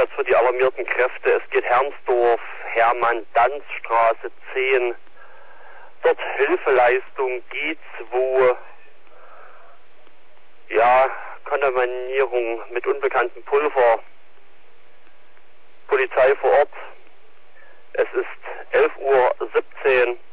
Einsatz für die alarmierten Kräfte. Es geht Hermsdorf, Hermann-Danz-Straße 10. Dort Hilfeleistung G2. Ja, Kontaminierung mit unbekanntem Pulver. Polizei vor Ort. Es ist 11:17 Uhr.